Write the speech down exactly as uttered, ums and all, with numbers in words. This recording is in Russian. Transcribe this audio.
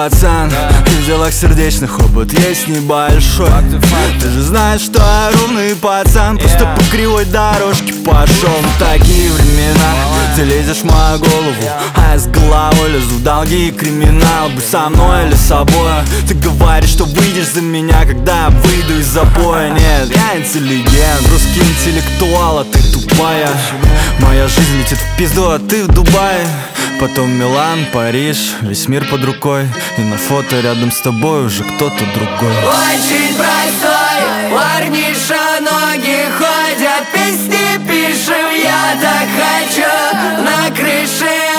пацан, в делах сердечных опыт есть небольшой. Ты же знаешь, что я ровный пацан, просто по кривой дорожке пошел. В такие времена ты лезешь в мою голову, а я с головой лезу в долги и криминал. Будь со мной или с собой. Ты говоришь, что выйдешь за меня, когда я выйду из запоя. Нет, я интеллигент, русский интеллектуал, а ты тупая. Моя жизнь летит в пизду, а ты в Дубае. Потом Милан, Париж, весь мир под рукой. И на фото рядом с тобой уже кто-то другой. Очень простой, парниша, ноги ходят, песни пишем, я так хочу на крыше